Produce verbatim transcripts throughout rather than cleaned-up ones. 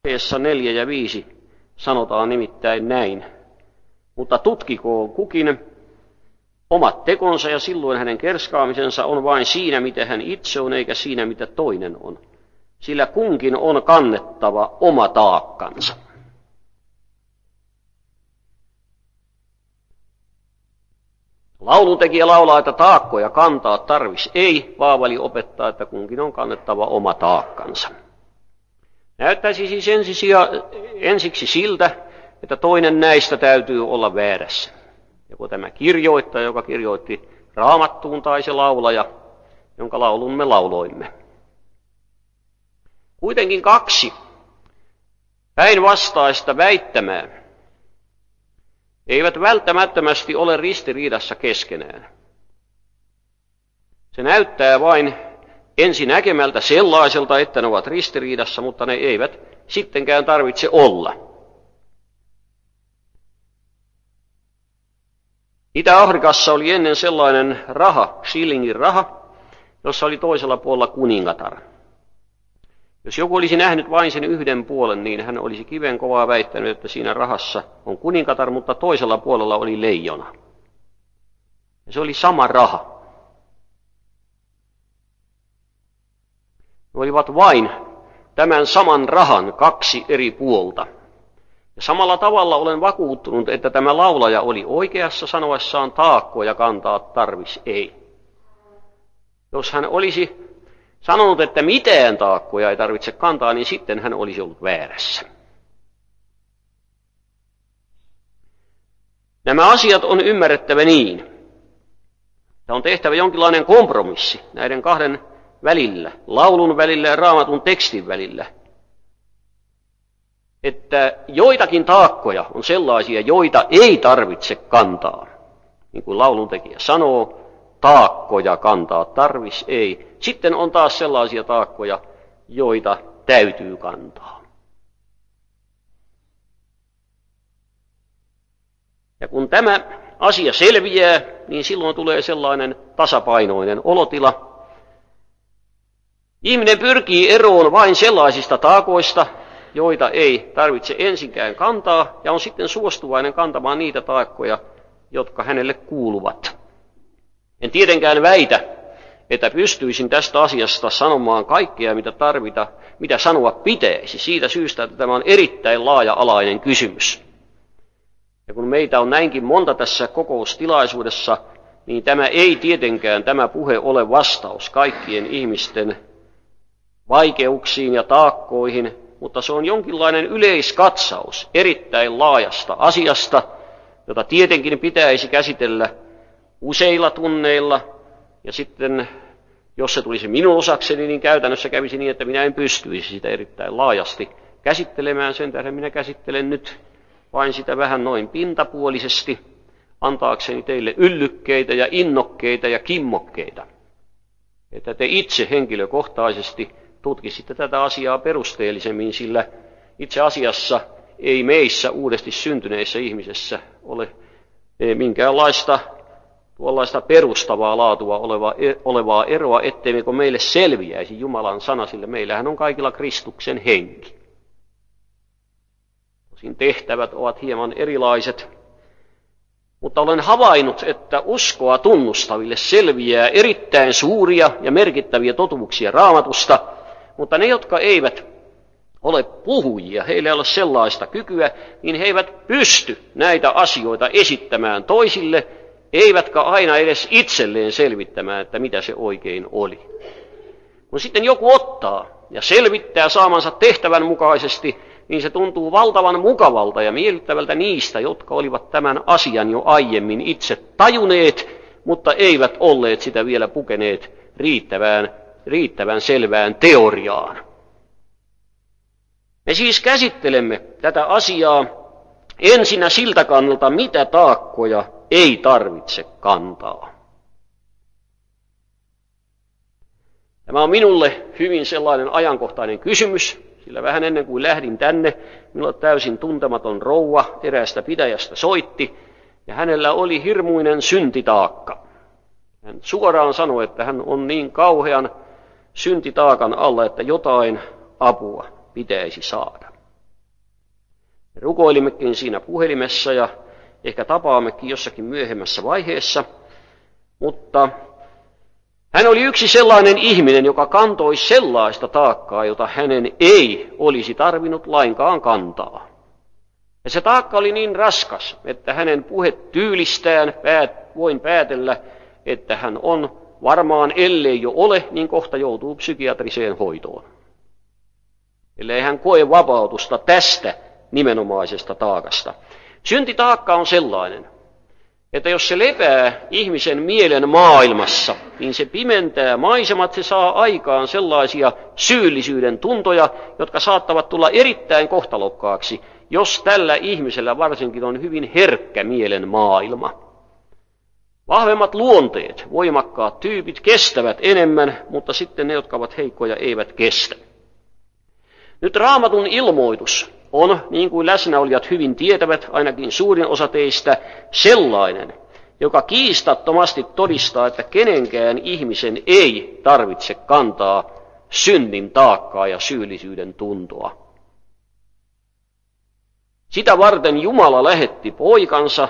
Jakeessa neljä ja viisi sanotaan nimittäin näin. Mutta tutkikoon kukin omat tekonsa, ja silloin hänen kerskaamisensa on vain siinä, mitä hän itse on, eikä siinä, mitä toinen on. Sillä kunkin on kannettava oma taakkansa. Lauluntekijä laulaa, että taakkoja kantaa tarvis ei. Paavali opettaa, että kunkin on kannettava oma taakkansa. Näyttäisi siis ensisia, ensiksi siltä, että toinen näistä täytyy olla väärässä. Joko tämä kirjoittaja, joka kirjoitti Raamattuun, tai se laulaja, jonka laulun me lauloimme. Kuitenkin kaksi päinvastaista väittämää eivät välttämättömästi ole ristiriidassa keskenään. Se näyttää vain ensinäkemältä sellaiselta, että ne ovat ristiriidassa, mutta ne eivät sittenkään tarvitse olla. Itä-Afrikassa oli ennen sellainen raha, shillingin raha, jossa oli toisella puolella kuningatar. Jos joku olisi nähnyt vain sen yhden puolen, niin hän olisi kiven kovaa väittänyt, että siinä rahassa on kuningatar, mutta toisella puolella oli leijona. Ja se oli sama raha. Ne olivat vain tämän saman rahan kaksi eri puolta. Ja samalla tavalla olen vakuuttunut, että tämä laulaja oli oikeassa sanoessaan taakkoja kantaa tarvis ei. Jos hän olisi sanonut, että mitään taakkoja ei tarvitse kantaa, niin sitten hän olisi ollut väärässä. Nämä asiat on ymmärrettävä niin, että on tehtävä jonkinlainen kompromissi näiden kahden välillä, laulun välillä ja Raamatun tekstin välillä. Että joitakin taakkoja on sellaisia, joita ei tarvitse kantaa. Niin kuin lauluntekijä sanoo, taakkoja kantaa tarvis ei. Sitten on taas sellaisia taakkoja, joita täytyy kantaa. Ja kun tämä asia selviää, niin silloin tulee sellainen tasapainoinen olotila. Ihminen pyrkii eroon vain sellaisista taakoista, joita ei tarvitse ensinkään kantaa, ja on sitten suostuvainen kantamaan niitä taakkoja, jotka hänelle kuuluvat. En tietenkään väitä, että pystyisin tästä asiasta sanomaan kaikkea, mitä tarvita, mitä sanoa pitäisi, siitä syystä, että tämä on erittäin laaja-alainen kysymys. Ja kun meitä on näinkin monta tässä kokoustilaisuudessa, niin tämä ei tietenkään tämä puhe ole vastaus kaikkien ihmisten vaikeuksiin ja taakkoihin, mutta se on jonkinlainen yleiskatsaus erittäin laajasta asiasta, jota tietenkin pitäisi käsitellä useilla tunneilla, ja sitten jos se tulisi minun osakseni, niin käytännössä kävisi niin, että minä en pystyisi sitä erittäin laajasti käsittelemään. Sen tähden minä käsittelen nyt vain sitä vähän noin pintapuolisesti, antaakseni teille yllykkeitä ja innokkeita ja kimmokkeita, että te itse henkilökohtaisesti tutkisitte tätä asiaa perusteellisemmin, sillä itse asiassa ei meissä uudesti syntyneissä ihmisessä ole minkäänlaista tuollaista perustavaa laatua olevaa, olevaa eroa, etteimmekö meille selviäisi Jumalan sana, sillä meillähän on kaikilla Kristuksen henki. Tosin tehtävät ovat hieman erilaiset, mutta olen havainnut, että uskoa tunnustaville selviää erittäin suuria ja merkittäviä totuuksia Raamatusta, mutta ne, jotka eivät ole puhujia, heillä ei ole sellaista kykyä, niin he eivät pysty näitä asioita esittämään toisille, eivätkä aina edes itselleen selvittämään, että mitä se oikein oli. Kun sitten joku ottaa ja selvittää saamansa tehtävän mukaisesti, niin se tuntuu valtavan mukavalta ja miellyttävältä niistä, jotka olivat tämän asian jo aiemmin itse tajuneet, mutta eivät olleet sitä vielä pukeneet riittävään, riittävän selvään teoriaan. Me siis käsittelemme tätä asiaa ensinnä siltä kannalta, mitä taakkoja ei tarvitse kantaa. Tämä on minulle hyvin sellainen ajankohtainen kysymys, sillä vähän ennen kuin lähdin tänne, minulle täysin tuntematon rouva eräästä pitäjästä soitti, ja hänellä oli hirmuinen syntitaakka. Hän suoraan sanoi, että hän on niin kauhean syntitaakan alla, että jotain apua pitäisi saada. Me rukoilimmekin siinä puhelimessa ja ehkä tapaammekin jossakin myöhemmässä vaiheessa, mutta hän oli yksi sellainen ihminen, joka kantoi sellaista taakkaa, jota hänen ei olisi tarvinnut lainkaan kantaa. Ja se taakka oli niin raskas, että hänen puhetyylistään päät, voin päätellä, että hän on varmaan, ellei jo ole, niin kohta joutuu psykiatriseen hoitoon. Ellei hän koe vapautusta tästä nimenomaisesta taakasta. Syntitaakka on sellainen, että jos se lepää ihmisen mielen maailmassa, niin se pimentää maisemat, se saa aikaan sellaisia syyllisyyden tuntoja, jotka saattavat tulla erittäin kohtalokkaaksi, jos tällä ihmisellä varsinkin on hyvin herkkä mielen maailma. Vahvemmat luonteet, voimakkaat tyypit kestävät enemmän, mutta sitten ne, jotka ovat heikkoja, eivät kestä. Nyt Raamatun ilmoitus on, niin kuin läsnäolijat hyvin tietävät, ainakin suurin osa teistä, sellainen, joka kiistattomasti todistaa, että kenenkään ihmisen ei tarvitse kantaa synnin taakkaa ja syyllisyyden tuntoa. Sitä varten Jumala lähetti poikansa,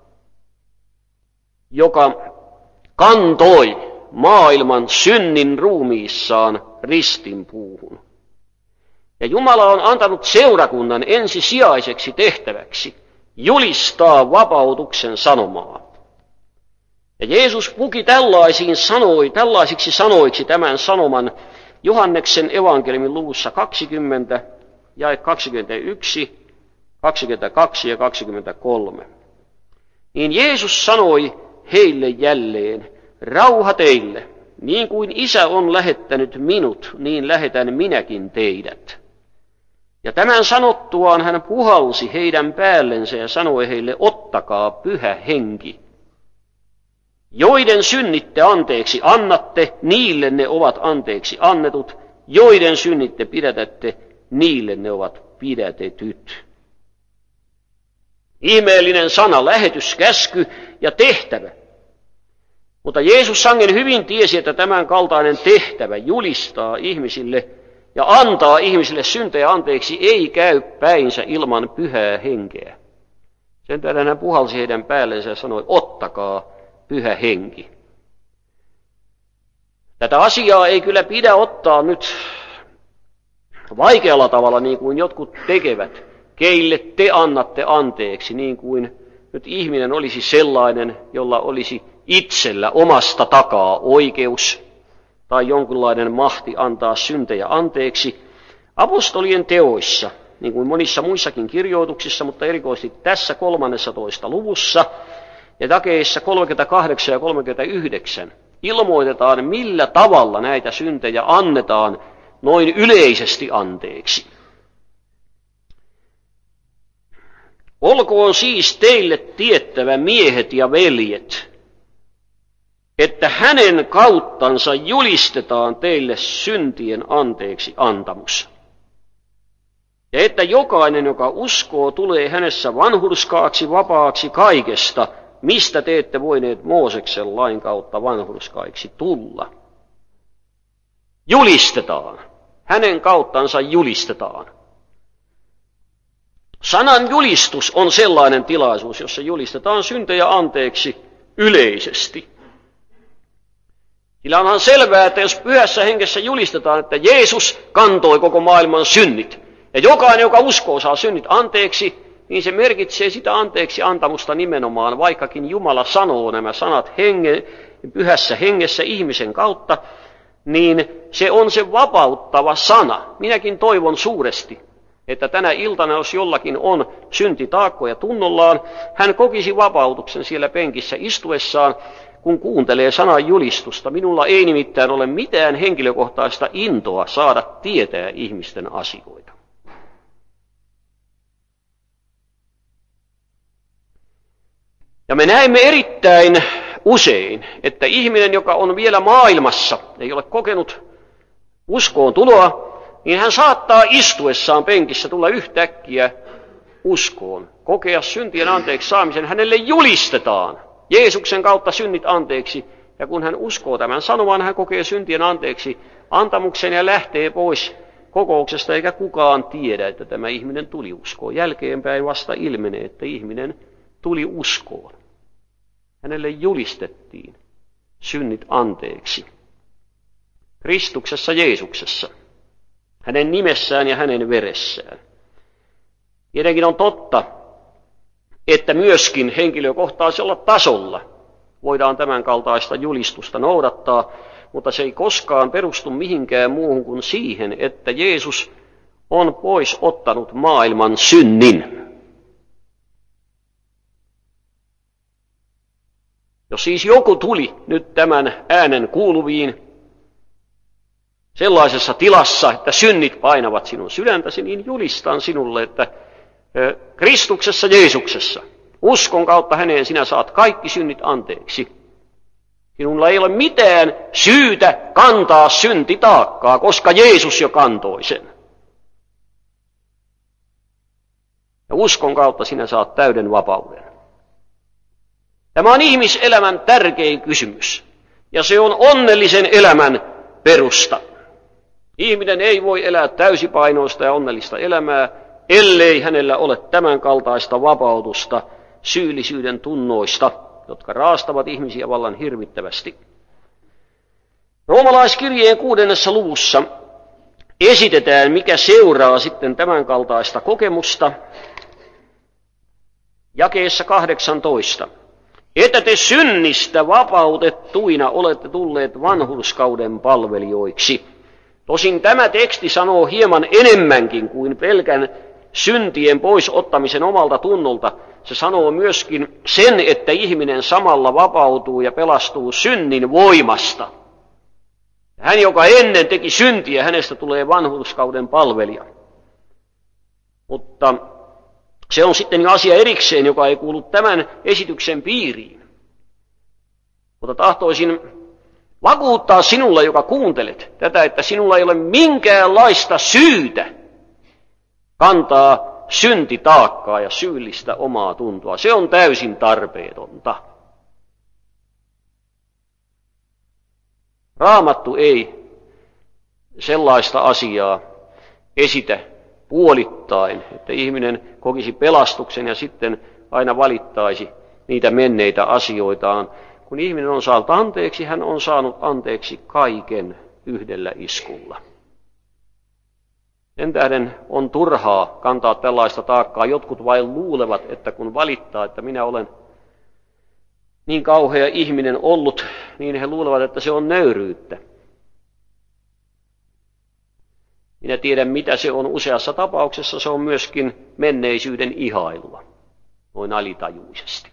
joka kantoi maailman synnin ruumiissaan ristinpuuhun. Ja Jumala on antanut seurakunnan ensisijaiseksi tehtäväksi julistaa vapautuksen sanomaa. Ja Jeesus puki tällaisiin sanoi, tällaisiksi sanoiksi tämän sanoman Johanneksen evankeliumin luvussa kaksikymmentä, jae kaksikymmentäyksi, kaksikymmentäkaksi ja kaksikymmentäkolme. Niin Jeesus sanoi heille jälleen, rauha teille, niin kuin Isä on lähettänyt minut, niin lähetän minäkin teidät. Ja tämän sanottuaan hän puhalsi heidän päällensä ja sanoi heille, ottakaa pyhä henki. Joiden synnitte anteeksi annatte, niille ne ovat anteeksi annetut. Joiden synnitte pidätätte, niille ne ovat pidätetyt. Ihmeellinen sana, lähetyskäsky ja tehtävä. Mutta Jeesus sangen hyvin tiesi, että tämän kaltainen tehtävä julistaa ihmisille ja antaa ihmisille syntejä anteeksi ei käy päinsä ilman pyhää henkeä. Sen tähden hän puhalsi heidän päällensä ja sanoi, ottakaa pyhä henki. Tätä asiaa ei kyllä pidä ottaa nyt vaikealla tavalla, niin kuin jotkut tekevät. Keille te annatte anteeksi, niin kuin nyt ihminen olisi sellainen, jolla olisi itsellä omasta takaa oikeus tai jonkinlainen mahti antaa syntejä anteeksi. Apostolien teoissa, niin kuin monissa muissakin kirjoituksissa, mutta erikoisesti tässä kolmannessatoista luvussa ja jakeissa kolmekymmentäkahdeksan ja kolmekymmentäyhdeksän, ilmoitetaan, millä tavalla näitä syntejä annetaan noin yleisesti anteeksi. Olkoon siis teille tiettävä, miehet ja veljet, että hänen kauttansa julistetaan teille syntien anteeksi antamus. Ja että jokainen, joka uskoo, tulee hänessä vanhurskaaksi, vapaaksi kaikesta, mistä te ette voineet Mooseksen lain kautta vanhurskaiksi tulla. Julistetaan. Hänen kauttansa julistetaan. Sanan julistus on sellainen tilaisuus, jossa julistetaan syntejä anteeksi yleisesti. Sillä onhan selvää, että jos pyhässä hengessä julistetaan, että Jeesus kantoi koko maailman synnit, ja jokainen, joka uskoo, saa synnit anteeksi, niin se merkitsee sitä anteeksi antamusta nimenomaan, vaikkakin Jumala sanoo nämä sanat henge, pyhässä hengessä ihmisen kautta, niin se on se vapauttava sana. Minäkin toivon suuresti, että tänä iltana, jos jollakin on syntitaakkoja tunnollaan, hän kokisi vapautuksen siellä penkissä istuessaan, kun kuuntelee sanan julistusta. Minulla ei nimittäin ole mitään henkilökohtaista intoa saada tietää ihmisten asioita. Ja me näemme erittäin usein, että ihminen, joka on vielä maailmassa, ei ole kokenut uskoon tuloa, niin hän saattaa istuessaan penkissä tulla yhtäkkiä uskoon, kokea syntien anteeksi saamisen. Hänelle julistetaan Jeesuksen kautta synnit anteeksi, ja kun hän uskoo tämän sanoman, hän kokee syntien anteeksi antamuksen ja lähtee pois kokouksesta eikä kukaan tiedä, että tämä ihminen tuli uskoon. Jälkeenpäin vasta ilmenee, että ihminen tuli uskoon. Hänelle julistettiin synnit anteeksi. Kristuksessa Jeesuksessa, hänen nimessään ja hänen veressään. Tietenkin on totta, että myöskin henkilökohtaisella tasolla voidaan tämän kaltaista julistusta noudattaa, mutta se ei koskaan perustu mihinkään muuhun kuin siihen, että Jeesus on pois ottanut maailman synnin. Jos siis joku tuli nyt tämän äänen kuuluviin sellaisessa tilassa, että synnit painavat sinun sydäntäsi, niin julistan sinulle, että Kristuksessa Jeesuksessa, uskon kautta häneen sinä saat kaikki synnit anteeksi. Sinulla ei ole mitään syytä kantaa syntitaakkaa, koska Jeesus jo kantoi sen. Ja uskon kautta sinä saat täyden vapauden. Tämä on ihmiselämän tärkein kysymys, ja se on onnellisen elämän perusta. Ihminen ei voi elää täysipainoista ja onnellista elämää, ellei hänellä ole tämän kaltaista vapautusta syyllisyyden tunnoista, jotka raastavat ihmisiä vallan hirvittävästi. Roomalaiskirjeen kuudennessa luvussa esitetään, mikä seuraa sitten tämän kaltaista kokemusta, jakeessa kahdeksantoista. Että te synnistä vapautettuina olette tulleet vanhurskauden palvelijoiksi. Tosin tämä teksti sanoo hieman enemmänkin kuin pelkän syntien pois ottamisen omalta tunnolta. Se sanoo myöskin sen, että ihminen samalla vapautuu ja pelastuu synnin voimasta. Hän, joka ennen teki syntiä, hänestä tulee vanhurskauden palvelija. Mutta se on sitten jo asia erikseen, joka ei kuulu tämän esityksen piiriin. Mutta tahtoisin vakuuttaa sinulle, joka kuuntelet tätä, että sinulla ei ole minkäänlaista syytä kantaa syntitaakkaa ja syyllistä omaa tuntoa. Se on täysin tarpeetonta. Raamattu ei sellaista asiaa esitä puolittain, että ihminen kokisi pelastuksen ja sitten aina valittaisi niitä menneitä asioitaan. Kun ihminen on saanut anteeksi, hän on saanut anteeksi kaiken yhdellä iskulla. Sen tähden on turhaa kantaa tällaista taakkaa. Jotkut vain luulevat, että kun valittaa, että minä olen niin kauhea ihminen ollut, niin he luulevat, että se on nöyryyttä. Minä tiedän, mitä se on useassa tapauksessa. Se on myöskin menneisyyden ihailua, noin alitajuisesti.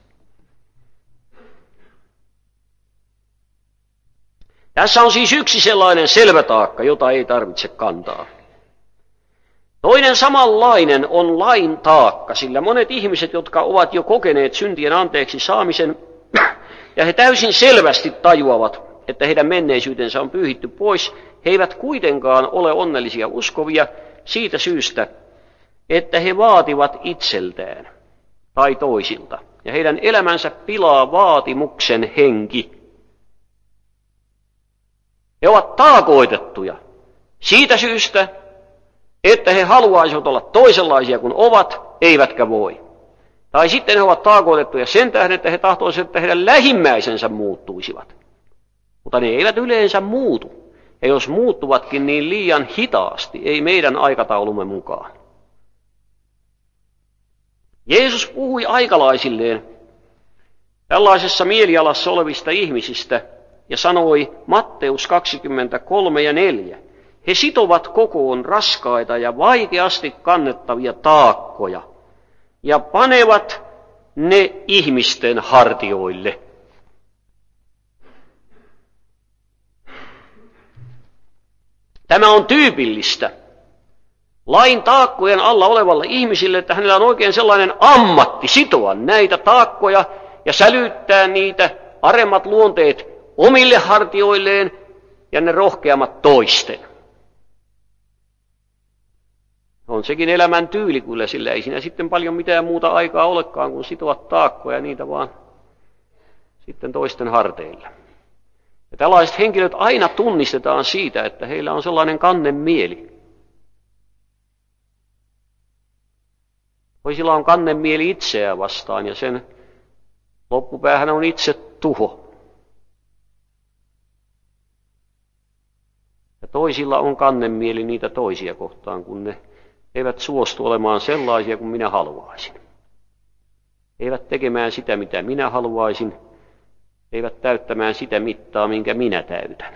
Tässä on siis yksi sellainen selvä taakka, jota ei tarvitse kantaa. Toinen samanlainen on lain taakka, sillä monet ihmiset, jotka ovat jo kokeneet syntien anteeksi saamisen, ja he täysin selvästi tajuavat, että heidän menneisyytensä on pyyhitty pois, he eivät kuitenkaan ole onnellisia uskovia siitä syystä, että he vaativat itseltään tai toisilta, ja heidän elämänsä pilaa vaatimuksen henki. He ovat taakoitettuja siitä syystä, että he haluaisivat olla toisenlaisia kuin ovat, eivätkä voi. Tai sitten he ovat taakoitettuja sen tähden, että he tahtoisivat, että heidän lähimmäisensä muuttuisivat. Mutta ne eivät yleensä muutu. Ja jos muuttuvatkin, niin liian hitaasti, ei meidän aikataulumme mukaan. Jeesus puhui aikalaisilleen tällaisessa mielialassa olevista ihmisistä ja sanoi Matteus kaksikymmentäkolme ja neljä. He sitovat kokoon raskaita ja vaikeasti kannettavia taakkoja ja panevat ne ihmisten hartioille. Tämä on tyypillistä lain taakkojen alla olevalle ihmisille, että hänellä on oikein sellainen ammatti sitoa näitä taakkoja ja sälyttää niitä aremmat luonteet omille hartioilleen ja ne rohkeammat toisten. On sekin elämän tyyli kyllä, sillä ei siinä sitten paljon mitään muuta aikaa olekaan, kuin sitoa taakkoja niitä vaan sitten toisten harteilla. Ja tällaiset henkilöt aina tunnistetaan siitä, että heillä on sellainen kannemieli. Toisilla on kannemieli itseään vastaan ja sen loppupäähän on itse tuho. Ja toisilla on kannemieli niitä toisia kohtaan, kun ne eivät suostu olemaan sellaisia kuin minä haluaisin. Eivät tekemään sitä, mitä minä haluaisin, eivät täyttämään sitä mittaa, minkä minä täytän.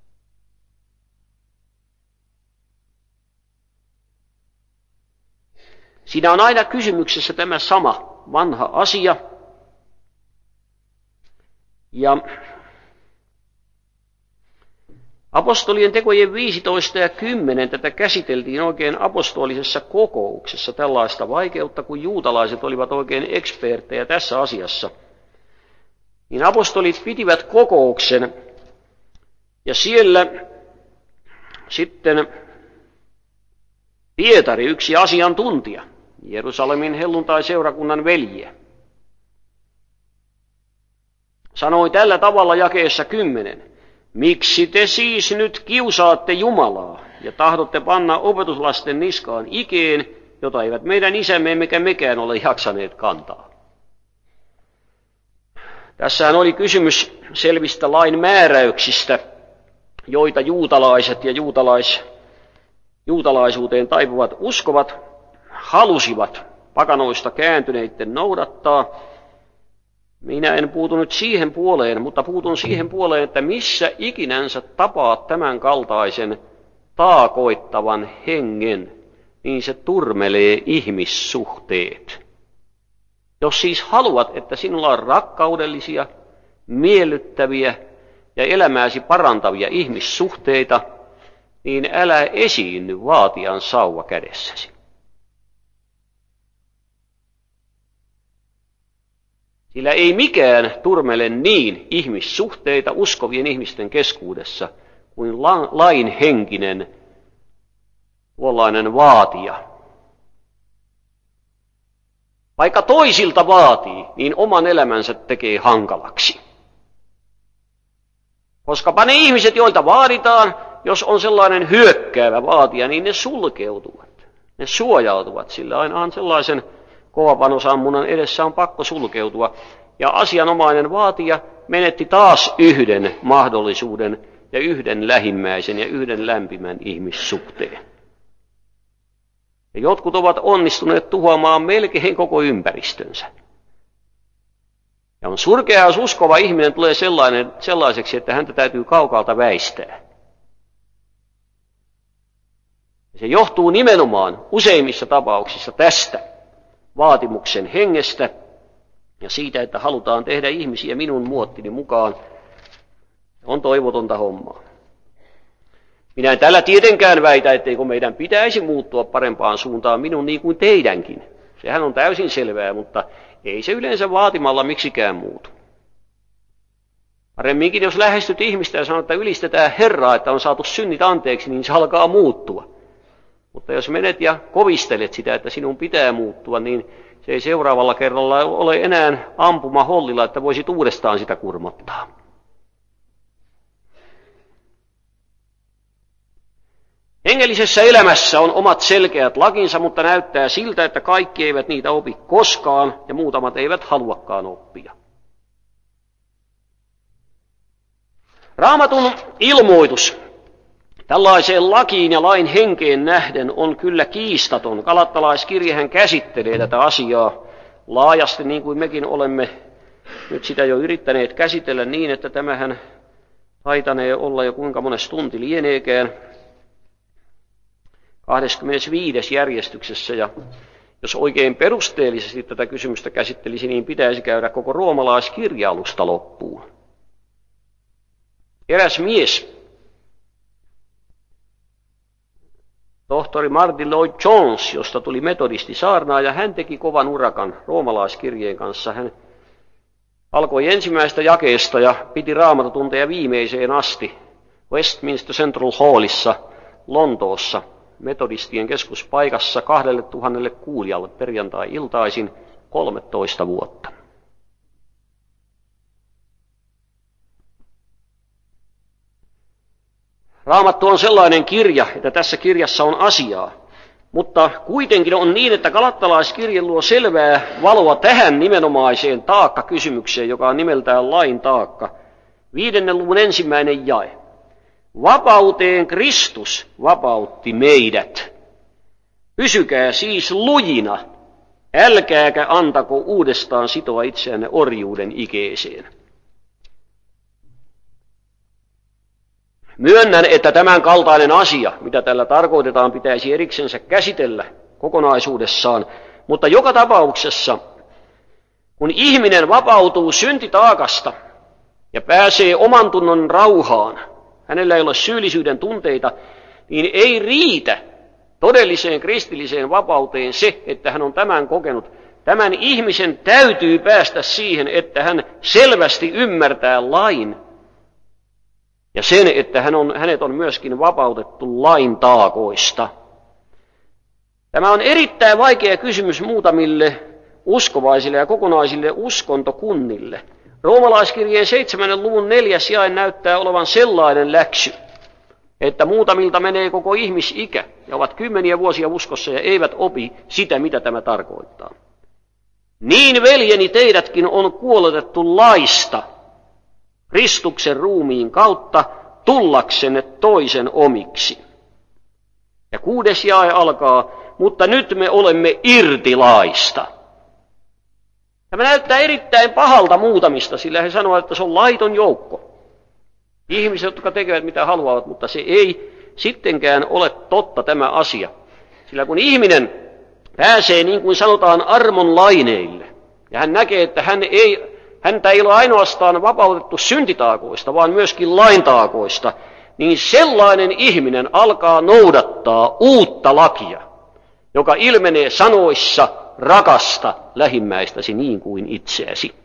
Siinä on aina kysymyksessä tämä sama vanha asia. Ja apostolien tekojen viisitoista ja kymmenen tätä käsiteltiin oikein apostolisessa kokouksessa tällaista vaikeutta, kun juutalaiset olivat oikein eksperttejä tässä asiassa. Niin apostolit pitivät kokouksen ja siellä sitten Pietari, yksi asiantuntija, Jerusalemin helluntai-seurakunnan veljiä, sanoi tällä tavalla jakeessa kymmenen. Miksi te siis nyt kiusaatte Jumalaa ja tahdotte panna opetuslasten niskaan ikeen, jota eivät meidän isämme emmekä mekään ole jaksaneet kantaa? Tässähän oli kysymys selvistä lain määräyksistä, joita juutalaiset ja juutalais, juutalaisuuteen taipuvat uskovat halusivat pakanoista kääntyneiden noudattaa. Minä en puutu nyt siihen puoleen, mutta puutun siihen puoleen, että missä ikinänsä tapaat tämän kaltaisen taakoittavan hengen, niin se turmelee ihmissuhteet. Jos siis haluat, että sinulla on rakkaudellisia, miellyttäviä ja elämääsi parantavia ihmissuhteita, niin älä esiinny vaatijan sauva kädessäsi. Sillä ei mikään turmele niin ihmissuhteita uskovien ihmisten keskuudessa kuin lain henkinen tuollainen vaatija. Vaikka toisilta vaatii, niin oman elämänsä tekee hankalaksi. Koskapa ne ihmiset, joilta vaaditaan, jos on sellainen hyökkäävä vaatija, niin ne sulkeutuvat. Ne suojautuvat, sillä aina sellaisen kovapanosammunnan edessä on pakko sulkeutua. Ja asianomainen vaatija menetti taas yhden mahdollisuuden ja yhden lähimmäisen ja yhden lämpimän ihmissuhteen. Ja jotkut ovat onnistuneet tuhoamaan melkein koko ympäristönsä. Ja on surkea, jos uskova ihminen tulee sellainen, sellaiseksi, että häntä täytyy kaukaalta väistää. Ja se johtuu nimenomaan useimmissa tapauksissa tästä vaatimuksen hengestä ja siitä, että halutaan tehdä ihmisiä minun muottini mukaan, on toivotonta hommaa. Minä en tällä tietenkään väitä, etteikö meidän pitäisi muuttua parempaan suuntaan minun niin kuin teidänkin. Sehän on täysin selvää, mutta ei se yleensä vaatimalla miksikään muutu. Paremminkin, jos lähestyt ihmistä ja sanot, että ylistetään Herraa, että on saatu synnit anteeksi, niin se alkaa muuttua. Mutta jos menet ja kovistelet sitä, että sinun pitää muuttua, niin se ei seuraavalla kerralla ole enää ampuma hollilla, että voisit uudestaan sitä kurmottaa. Hengellisessä elämässä on omat selkeät lakinsa, mutta näyttää siltä, että kaikki eivät niitä opi koskaan ja muutamat eivät haluakaan oppia. Raamatun ilmoitus tällaiseen lakiin ja lain henkeen nähden on kyllä kiistaton. Galattalaiskirjehän käsittelee tätä asiaa laajasti, niin kuin mekin olemme nyt sitä jo yrittäneet käsitellä niin, että tämähän taitanee olla jo kuinka mones tunti lieneekään. kahdeskymmenesviides järjestyksessä, ja jos oikein perusteellisesti tätä kysymystä käsittelisi, niin pitäisi käydä koko roomalaiskirja alusta loppuun. Eräs mies, tohtori Martin Lloyd Jones, josta tuli metodisti saarnaaja, hän teki kovan urakan roomalaiskirjeen kanssa. Hän alkoi ensimmäistä jakeesta ja piti raamatutunteja viimeiseen asti Westminster Central Hallissa Lontoossa, metodistien keskuspaikassa kahdelle tuhannelle kuulijalle perjantai-iltaisin kolmetoista vuotta. Raamattu on sellainen kirja, että tässä kirjassa on asiaa. Mutta kuitenkin on niin, että Galattalaiskirje luo selvää valoa tähän nimenomaiseen taakkakysymykseen, joka on nimeltään lain taakka. Viidennen luvun ensimmäinen jae. Vapauteen Kristus vapautti meidät. Pysykää siis lujina, älkääkä antako uudestaan sitoa itseänne orjuuden ikeeseen. Myönnän, että tämän kaltainen asia, mitä tällä tarkoitetaan, pitäisi eriksensä käsitellä kokonaisuudessaan, mutta joka tapauksessa, kun ihminen vapautuu syntitaakasta ja pääsee oman tunnon rauhaan, hänellä ei ole syyllisyyden tunteita, niin ei riitä todelliseen kristilliseen vapauteen se, että hän on tämän kokenut. Tämän ihmisen täytyy päästä siihen, että hän selvästi ymmärtää lain ja sen, että hän on, hänet on myöskin vapautettu lain taakoista. Tämä on erittäin vaikea kysymys muutamille uskovaisille ja kokonaisille uskontokunnille. Roomalaiskirjeen seitsemännen luvun neljäs jae näyttää olevan sellainen läksy, että muutamilta menee koko ihmisikä ja ovat kymmeniä vuosia uskossa ja eivät opi sitä, mitä tämä tarkoittaa. Niin, veljeni, teidätkin on kuoletettu laista Kristuksen ruumiin kautta tullaksenne toisen omiksi. Ja kuudes jae alkaa, mutta nyt me olemme irti laista. Tämä näyttää erittäin pahalta muutamista, sillä he sanovat, että se on laiton joukko. Ihmiset, jotka tekevät mitä haluavat, mutta se ei sittenkään ole totta tämä asia. Sillä kun ihminen pääsee, niin kuin sanotaan, armon laineille, ja hän näkee, että hän ei, häntä ei ole ainoastaan vapautettu syntitaakoista, vaan myöskin laintaakoista, niin sellainen ihminen alkaa noudattaa uutta lakia, joka ilmenee sanoissa rakasta lähimmäistäsi niin kuin itseäsi.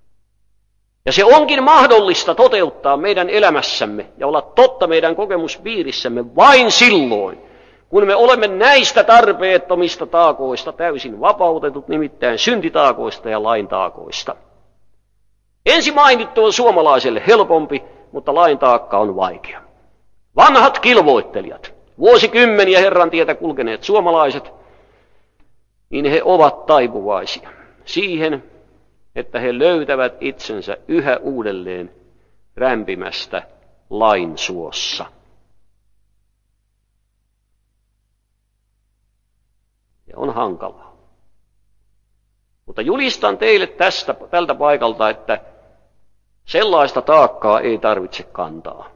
Ja se onkin mahdollista toteuttaa meidän elämässämme ja olla totta meidän kokemuspiirissämme vain silloin, kun me olemme näistä tarpeettomista taakoista täysin vapautetut, nimittäin syntitaakoista ja laintaakoista. Ensi mainittu on suomalaiselle helpompi, mutta laintaakka on vaikea. Vanhat kilvoittelijat, vuosikymmeniä Herran tietä kulkeneet suomalaiset, niin he ovat taipuvaisia siihen, että he löytävät itsensä yhä uudelleen rämpimästä lain suossa. Ja on hankalaa. Mutta julistan teille tästä, tältä paikalta, että sellaista taakkaa ei tarvitse kantaa.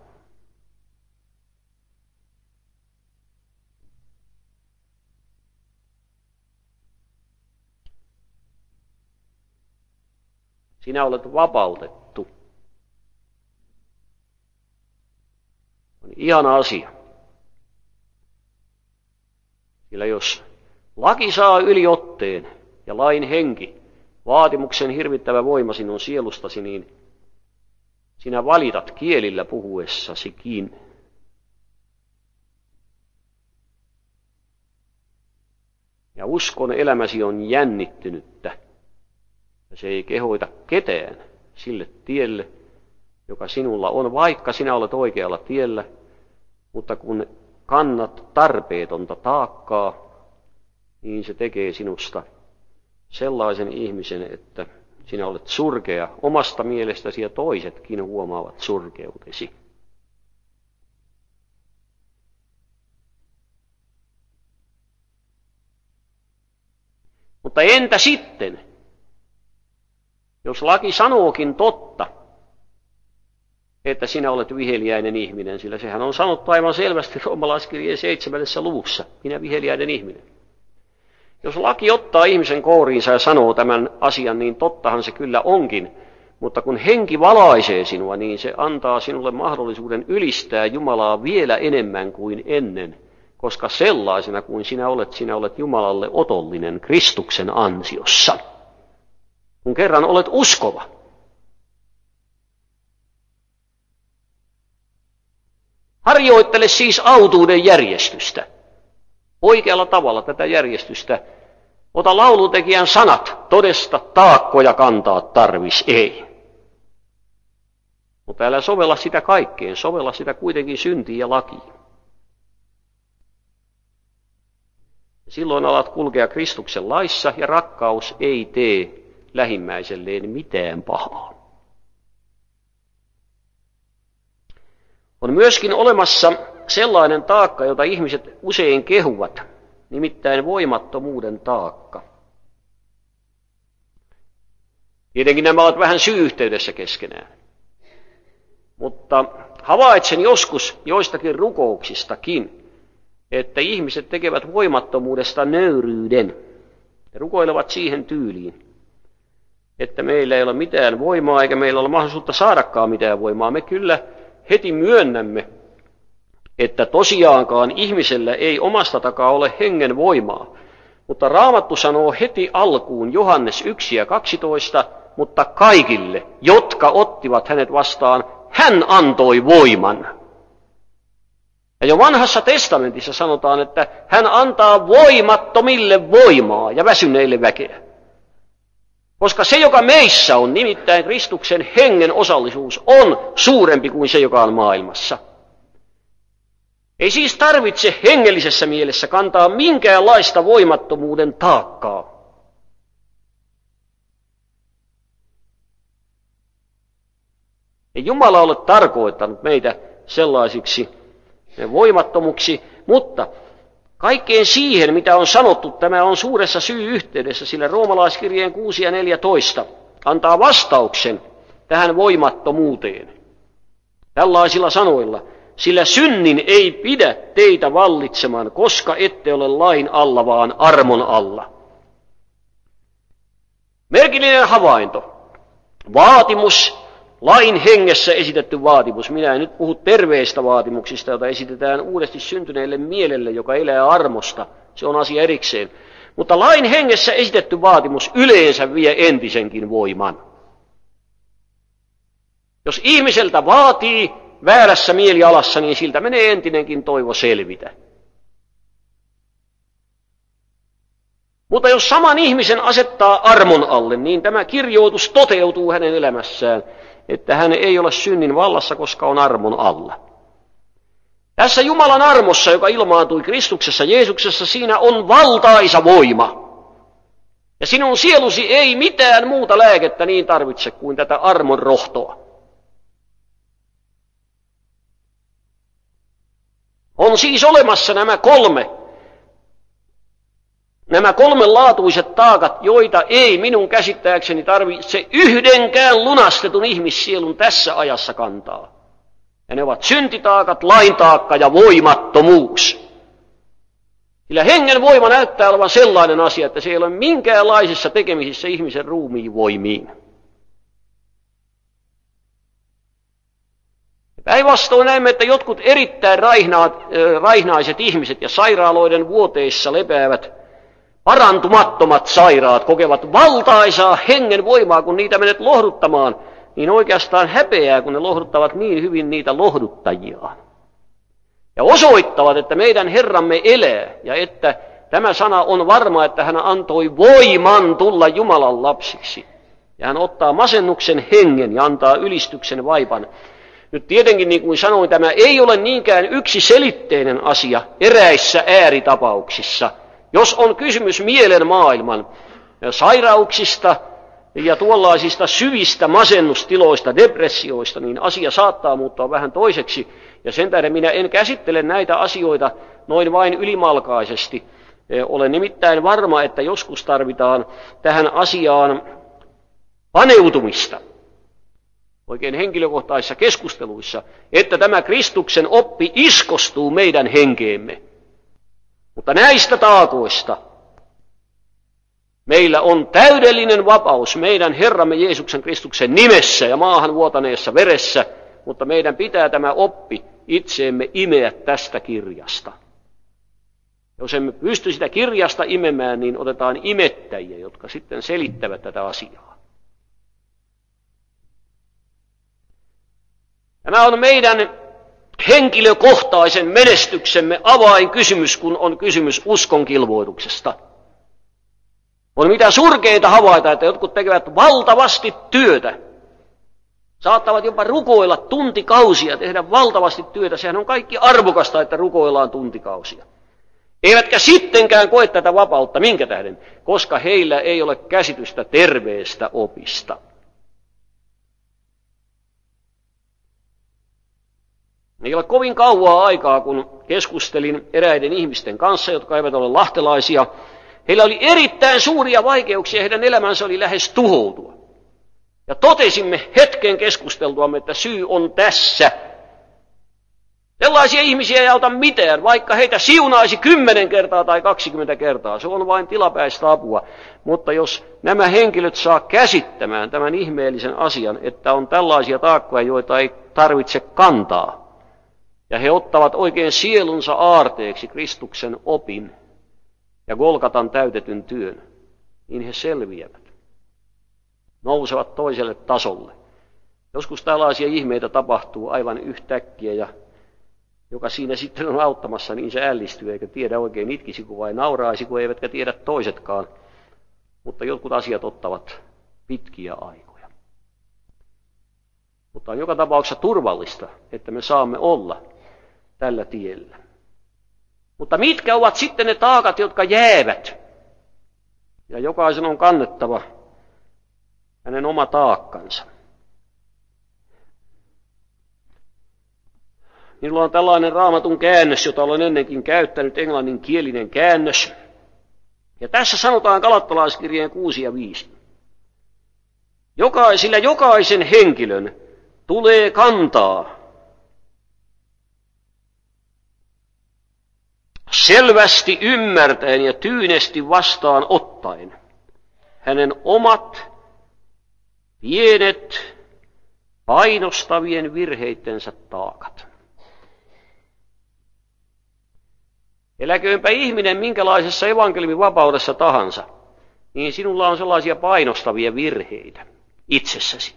Sinä olet vapautettu. On ihana asia. Sillä jos laki saa yliotteen ja lain henki, vaatimuksen hirvittävä voima sinun sielustasi, niin sinä valitat kielillä puhuessasikin. Ja uskon elämäsi on jännittynyttä. Ja se ei kehoita ketään sille tielle, joka sinulla on, vaikka sinä olet oikealla tiellä, mutta kun kannat tarpeetonta taakkaa, niin se tekee sinusta sellaisen ihmisen, että sinä olet surkea omasta mielestäsi ja toisetkin huomaavat surkeutesi. Mutta entä sitten? Jos laki sanookin totta, että sinä olet viheliäinen ihminen, sillä sehän on sanottu aivan selvästi Roomalaiskirjeen seitsemännessä luvussa, minä viheliäinen ihminen. Jos laki ottaa ihmisen kouriinsa ja sanoo tämän asian, niin tottahan se kyllä onkin, mutta kun henki valaisee sinua, niin se antaa sinulle mahdollisuuden ylistää Jumalaa vielä enemmän kuin ennen, koska sellaisena kuin sinä olet, sinä olet Jumalalle otollinen Kristuksen ansiossa. Kun kerran olet uskova. Harjoittele siis autuuden järjestystä. Oikealla tavalla tätä järjestystä. Ota laulutekijän sanat, todesta taakkoja kantaa tarvis ei. Mutta älä sovella sitä kaikkeen, sovella sitä kuitenkin syntiin ja lakiin. Silloin alat kulkea Kristuksen laissa ja rakkaus ei tee lähimmäiselleen mitään pahaa. On myöskin olemassa sellainen taakka, jota ihmiset usein kehuvat, nimittäin voimattomuuden taakka. Tietenkin nämä ovat vähän syy-yhteydessä keskenään. Mutta havaitsen joskus joistakin rukouksistakin, että ihmiset tekevät voimattomuudesta nöyryyden. Ne rukoilevat siihen tyyliin, että meillä ei ole mitään voimaa eikä meillä ole mahdollisuutta saadakaan mitään voimaa. Me kyllä heti myönnämme, että tosiaankaan ihmisellä ei omasta takaa ole hengen voimaa. Mutta Raamattu sanoo heti alkuun Johannes yksi ja kaksitoista, mutta kaikille, jotka ottivat hänet vastaan, hän antoi voiman. Ja jo vanhassa testamentissa sanotaan, että hän antaa voimattomille voimaa ja väsyneille väkeä. Koska se, joka meissä on, nimittäin Kristuksen hengen osallisuus, on suurempi kuin se, joka on maailmassa. Ei siis tarvitse hengellisessä mielessä kantaa minkäänlaista voimattomuuden taakkaa. Ei Jumala ole tarkoittanut meitä sellaisiksi voimattomuksi, mutta kaikkeen siihen, mitä on sanottu, tämä on suuressa syy-yhteydessä, sillä roomalaiskirjeen kuusi ja neljätoista antaa vastauksen tähän voimattomuuteen. Tällaisilla sanoilla, sillä synnin ei pidä teitä vallitsemaan, koska ette ole lain alla, vaan armon alla. Merkillinen havainto. Vaatimus, lain hengessä esitetty vaatimus. Minä en nyt puhu terveistä vaatimuksista, joita esitetään uudesti syntyneelle mielelle, joka elää armosta. Se on asia erikseen. Mutta lain hengessä esitetty vaatimus yleensä vie entisenkin voiman. Jos ihmiseltä vaatii väärässä mielialassa, niin siltä menee entinenkin toivo selvitä. Mutta jos saman ihmisen asettaa armon alle, niin tämä kirjoitus toteutuu hänen elämässään, että hän ei ole synnin vallassa, koska on armon alla. Tässä Jumalan armossa, joka ilmaantui Kristuksessa Jeesuksessa, siinä on valtaisa voima. Ja sinun sielusi ei mitään muuta lääkettä niin tarvitse kuin tätä armon rohtoa. On siis olemassa nämä kolme, nämä kolmenlaatuiset taakat, joita ei minun käsittääkseni tarvitse yhdenkään lunastetun ihmissielun tässä ajassa kantaa. Ja ne ovat syntitaakat, laintaakka ja voimattomuus. Sillä hengen voima näyttää olevan sellainen asia, että se ei ole minkäänlaisissa tekemisissä ihmisen ruumiin voimiin. Päinvastoin näemme, että jotkut erittäin raihnaat, äh, raihnaiset ihmiset ja sairaaloiden vuoteissa lepäävät parantumattomat sairaat kokevat valtaisaa hengen voimaa, kun niitä menet lohduttamaan, niin oikeastaan häpeää, kun ne lohduttavat niin hyvin niitä lohduttajiaan. Ja osoittavat, että meidän Herramme elää ja että tämä sana on varma, että hän antoi voiman tulla Jumalan lapsiksi. Ja hän ottaa masennuksen hengen ja antaa ylistyksen vaipan. Nyt tietenkin, niin kuin sanoin, tämä ei ole niinkään yksiselitteinen asia eräissä ääritapauksissa. Jos on kysymys mielen maailman sairauksista ja tuollaisista syvistä masennustiloista, depressioista, niin asia saattaa muuttua vähän toiseksi. Ja sen tähden minä en käsittele näitä asioita noin vain ylimalkaisesti. Olen nimittäin varma, että joskus tarvitaan tähän asiaan paneutumista. Oikein henkilökohtaisissa keskusteluissa, että tämä Kristuksen oppi iskostuu meidän henkeemme. Mutta näistä taakoista meillä on täydellinen vapaus meidän Herramme Jeesuksen Kristuksen nimessä ja maahan vuotaneessa veressä, mutta meidän pitää tämä oppi itseemme imeä tästä kirjasta. Jos emme pysty sitä kirjasta imemään, niin otetaan imettäjiä, jotka sitten selittävät tätä asiaa. Tämä on meidän henkilökohtaisen menestyksemme avainkysymys, kun on kysymys uskon kilvoituksesta. On mitä surkeinta havaita, että jotkut tekevät valtavasti työtä. Saattavat jopa rukoilla tuntikausia, tehdä valtavasti työtä. Sehän on kaikki arvokasta, että rukoillaan tuntikausia. Eivätkä sittenkään koe tätä vapautta. Minkä tähden? Koska heillä ei ole käsitystä terveestä opista. Ei ole kovin kauaa aikaa, kun keskustelin eräiden ihmisten kanssa, jotka eivät ole lahtelaisia. Heillä oli erittäin suuria vaikeuksia, heidän elämänsä oli lähes tuhoutua. Ja totesimme hetken keskusteltuamme, että syy on tässä. Sellaisia ihmisiä ei auta mitään, vaikka heitä siunaisi kymmenen kertaa tai kaksikymmentä kertaa. Se on vain tilapäistä apua. Mutta jos nämä henkilöt saa käsittämään tämän ihmeellisen asian, että on tällaisia taakkoja, joita ei tarvitse kantaa, ja he ottavat oikein sielunsa aarteeksi Kristuksen opin ja Golgatan täytetyn työn, niin he selviävät. Nousevat toiselle tasolle. Joskus tällaisia ihmeitä tapahtuu aivan yhtäkkiä, ja joka siinä sitten on auttamassa, niin se ällistyy, eikä tiedä oikein itkisiko vai nauraisiko, eivätkä tiedä toisetkaan. Mutta jotkut asiat ottavat pitkiä aikoja. Mutta on joka tapauksessa turvallista, että me saamme olla tällä tiellä. Mutta mitkä ovat sitten ne taakat, jotka jäävät? Ja jokaisen on kannettava hänen oma taakkansa. Minulla on tällainen Raamatun käännös, jota olen ennenkin käyttänyt, englanninkielinen käännös. Ja tässä sanotaan Galattalaiskirjeen kuusi ja viisi. Jokaisilla jokaisen henkilön tulee kantaa selvästi ymmärtäen ja tyynesti vastaan ottaen hänen omat pienet painostavien virheittensä taakat. Eläköönpä ihminen minkälaisessa evankeliumin vapaudessa tahansa, niin sinulla on sellaisia painostavia virheitä itsessäsi.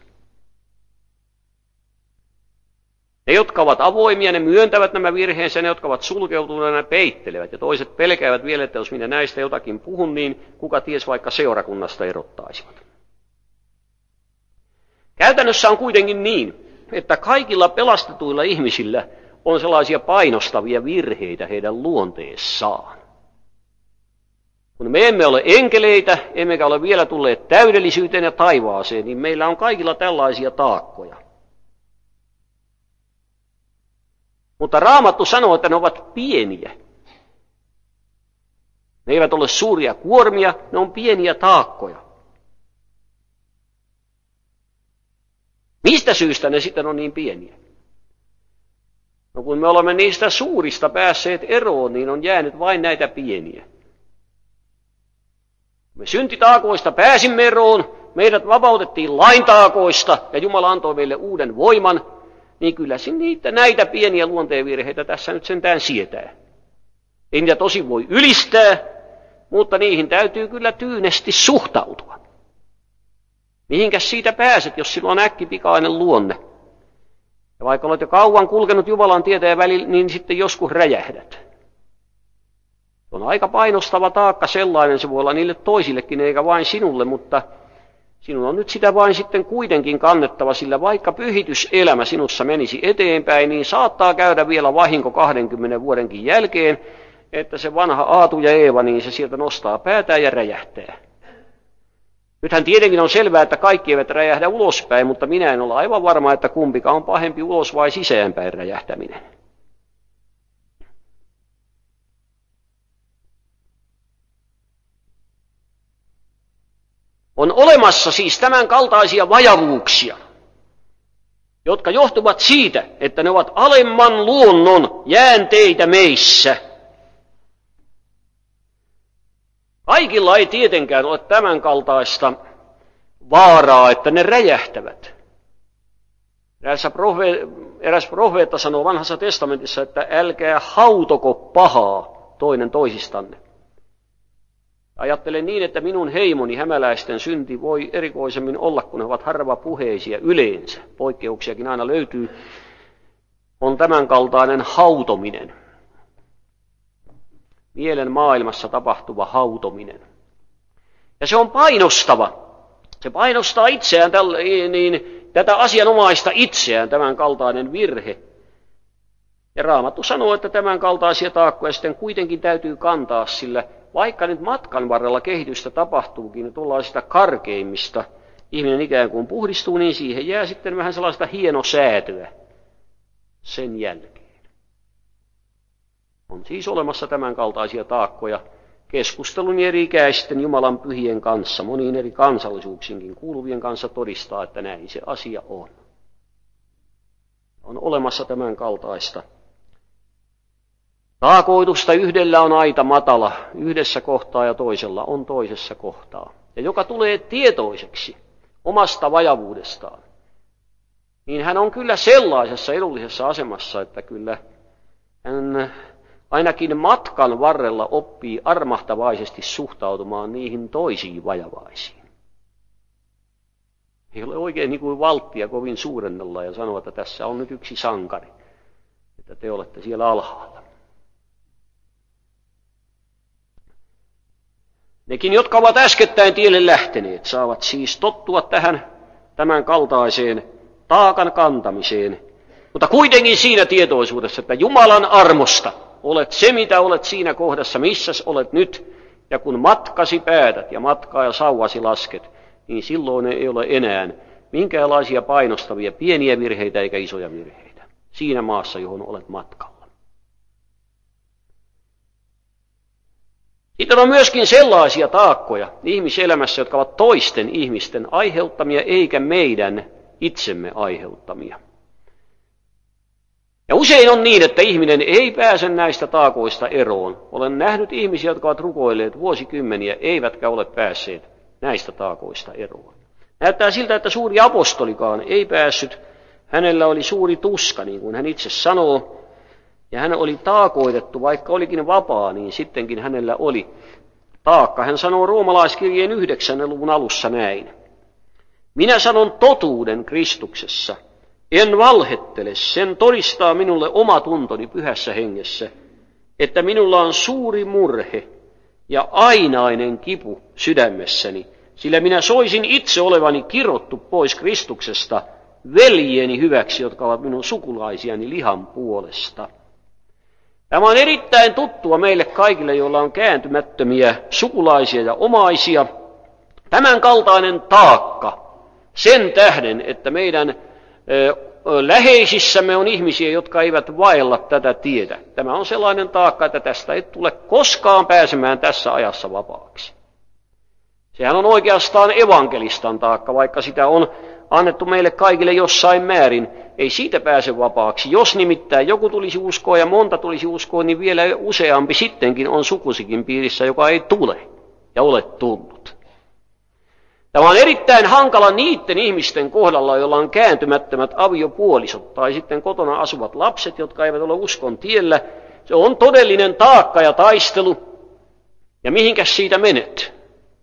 Ne, jotka ovat avoimia, ne myöntävät nämä virheensä, ne, jotka ovat sulkeutuneena, ne peittelevät. Ja toiset pelkäävät vielä, että jos minä näistä jotakin puhun, niin kuka ties vaikka seurakunnasta erottaisivat. Käytännössä on kuitenkin niin, että kaikilla pelastetuilla ihmisillä on sellaisia painostavia virheitä heidän luonteessaan. Kun me emme ole enkeleitä, emmekä ole vielä tulleet täydellisyyteen ja taivaaseen, niin meillä on kaikilla tällaisia taakkoja. Mutta Raamattu sanoo, että ne ovat pieniä. Ne eivät ole suuria kuormia, ne on pieniä taakkoja. Mistä syystä ne sitten on niin pieniä? No kun me olemme niistä suurista päässeet eroon, niin on jäänyt vain näitä pieniä. Me syntitaakoista pääsimme eroon, meidät vapautettiin lain taakoista ja Jumala antoi meille uuden voiman, niin kyllä niitä, näitä pieniä luonteenvirheitä tässä nyt sentään sietää. Ei niitä tosi voi ylistää, mutta niihin täytyy kyllä tyynesti suhtautua. Mihinkäs siitä pääset, jos sinulla on äkkipikainen luonne? Ja vaikka olet jo kauan kulkenut Jumalan tieteen välillä, niin sitten joskus räjähdät. Se on aika painostava taakka sellainen, se voi olla niille toisillekin, eikä vain sinulle, mutta sinun on nyt sitä vain sitten kuitenkin kannettava, sillä vaikka pyhityselämä sinussa menisi eteenpäin, niin saattaa käydä vielä vahinko kahdenkymmenen vuodenkin jälkeen, että se vanha Aatu ja Eeva, niin se sieltä nostaa päätään ja räjähtää. Nythän tietenkin on selvää, että kaikki eivät räjähdä ulospäin, mutta minä en ole aivan varma, että kumpikaan on pahempi ulos vai sisäänpäin räjähtäminen. On olemassa siis tämän kaltaisia vajavuuksia, jotka johtuvat siitä, että ne ovat alemman luonnon jäänteitä meissä. Kaikilla ei tietenkään ole tämän kaltaista vaaraa, että ne räjähtävät. Eräs, profe- eräs profeetta sanoo vanhassa testamentissa, että älkää hautoko pahaa toinen toisistanne. Ajattelen niin, että minun heimoni hämäläisten synti voi erikoisemmin olla, kun he ovat harvapuheisia yleensä. Poikkeuksiakin aina löytyy. On tämänkaltainen hautominen. Mielen maailmassa tapahtuva hautominen. Ja se on painostava. Se painostaa itseään, niin, tätä asianomaista itseään, tämän kaltainen virhe. Ja Raamattu sanoo, että tämän kaltaisia taakkoja sitten kuitenkin täytyy kantaa, sillä vaikka nyt matkan varrella kehitystä tapahtuukin tuollaisista karkeimmista, ihminen ikään kuin puhdistuu, niin siihen jää sitten vähän sellaista hienosäätöä sen jälkeen. On siis olemassa tämän kaltaisia taakkoja keskustelun eri ikäisten Jumalan pyhien kanssa, moniin eri kansallisuuksiinkin kuuluvien kanssa todistaa, että näin se asia on. On olemassa tämän kaltaista taakoitusta. Yhdellä on aita matala yhdessä kohtaa ja toisella on toisessa kohtaa. Ja joka tulee tietoiseksi omasta vajavuudestaan, niin hän on kyllä sellaisessa edullisessa asemassa, että kyllä hän ainakin matkan varrella oppii armahtavaisesti suhtautumaan niihin toisiin vajavaisiin. Ei ole oikein niin kuin valttia kovin suurennella ja sanoa, että tässä on nyt yksi sankari, että te olette siellä alhaalla. Nekin, jotka ovat äskettäin tielle lähteneet, saavat siis tottua tähän tämän kaltaiseen taakan kantamiseen, mutta kuitenkin siinä tietoisuudessa, että Jumalan armosta olet se, mitä olet siinä kohdassa, missä olet nyt, ja kun matkasi päätät ja matkaa ja sauvasi lasket, niin silloin ei ole enää minkäänlaisia painostavia pieniä virheitä eikä isoja virheitä siinä maassa, johon olet matkalla. Sitten on myöskin sellaisia taakkoja ihmiselämässä, jotka ovat toisten ihmisten aiheuttamia eikä meidän itsemme aiheuttamia. Ja usein on niin, että ihminen ei pääse näistä taakoista eroon. Olen nähnyt ihmisiä, jotka ovat rukoilleet vuosikymmeniä, eivätkä ole päässeet näistä taakoista eroon. Näyttää siltä, että suuri apostolikaan ei päässyt. Hänellä oli suuri tuska, niin kuin hän itse sanoo. Ja hän oli taakoitettu, vaikka olikin vapaa, niin sittenkin hänellä oli taakka. Hän sanoo roomalaiskirjeen yhdeksännen luvun alussa näin. Minä sanon totuuden Kristuksessa. En valhettele, sen todistaa minulle oma tuntoni pyhässä hengessä, että minulla on suuri murhe ja ainainen kipu sydämessäni, sillä minä soisin itse olevani kirottu pois Kristuksesta veljieni hyväksi, jotka ovat minun sukulaisiani lihan puolesta. Tämä on erittäin tuttua meille kaikille, joilla on kääntymättömiä sukulaisia ja omaisia. Tämän kaltainen taakka sen tähden, että meidän läheisissämme on ihmisiä, jotka eivät vaella tätä tietä. Tämä on sellainen taakka, että tästä ei tule koskaan pääsemään tässä ajassa vapaaksi. Sehän on oikeastaan evankelistan taakka, vaikka sitä on annettu meille kaikille jossain määrin. Ei siitä pääse vapaaksi. Jos nimittäin joku tulisi uskoa ja monta tulisi uskoa, niin vielä useampi sittenkin on sukusikin piirissä, joka ei tule ja ole tullut. Tämä on erittäin hankala niiden ihmisten kohdalla, joilla on kääntymättömät aviopuolisot tai sitten kotona asuvat lapset, jotka eivät ole uskon tiellä. Se on todellinen taakka ja taistelu. Ja mihinkäs siitä menet?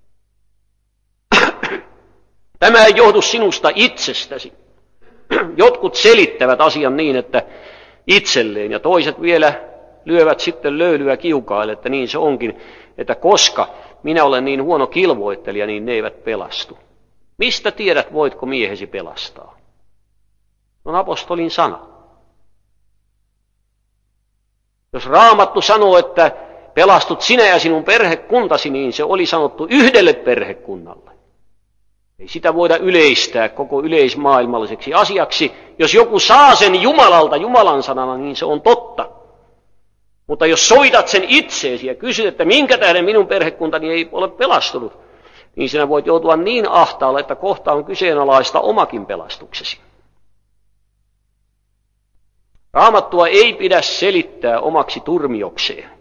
Tämä ei johdu sinusta itsestäsi. Jotkut selittävät asian niin, että itselleen, ja toiset vielä lyövät sitten löylyä kiukaille, että niin se onkin, että koska minä olen niin huono kilvoittelija, niin ne eivät pelastu. Mistä tiedät, voitko miehesi pelastaa? On apostolin sana. Jos Raamattu sanoo, että pelastut sinä ja sinun perhekuntasi, niin se oli sanottu yhdelle perhekunnalle. Ei sitä voida yleistää koko yleismaailmalliseksi asiaksi. Jos joku saa sen Jumalalta Jumalan sanana, niin se on totta. Mutta jos soitat sen itseesi ja kysyt, että minkä tähden minun perhekuntani ei ole pelastunut, niin sinä voit joutua niin ahtaalle, että kohta on kyseenalaista omakin pelastuksesi. Raamattua ei pidä selittää omaksi turmiokseen.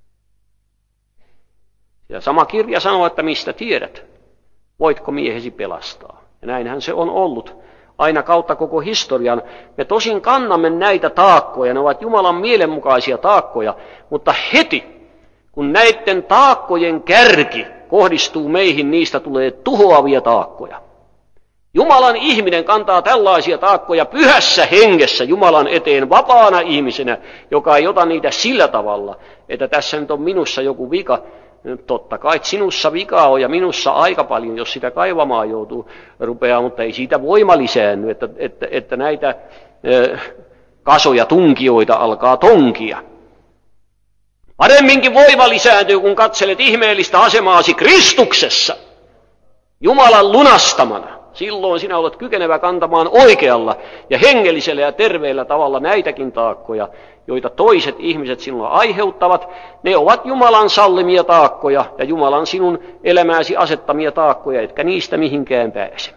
Ja sama kirja sanoo, että mistä tiedät, voitko miehesi pelastaa. Ja näinhän se on ollut aina kautta koko historian. Me tosin kannamme näitä taakkoja, ne ovat Jumalan mielenmukaisia taakkoja, mutta heti kun näiden taakkojen kärki kohdistuu meihin, niistä tulee tuhoavia taakkoja. Jumalan ihminen kantaa tällaisia taakkoja pyhässä hengessä Jumalan eteen vapaana ihmisenä, joka ei ota niitä sillä tavalla, että tässä nyt on minussa joku vika. Totta kai sinussa vikaa on ja minussa aika paljon, jos sitä kaivamaan joutuu rupeaa, mutta ei siitä voima lisäänny, että, että, että näitä äh, kasoja tunkijoita alkaa tonkia. Paremminkin voima lisääntyy, kun katselet ihmeellistä asemaasi Kristuksessa, Jumalan lunastamana. Silloin sinä olet kykenevä kantamaan oikealla ja hengellisellä ja terveellä tavalla näitäkin taakkoja, joita toiset ihmiset sinulla aiheuttavat. Ne ovat Jumalan sallimia taakkoja ja Jumalan sinun elämääsi asettamia taakkoja, etkä niistä mihinkään pääse.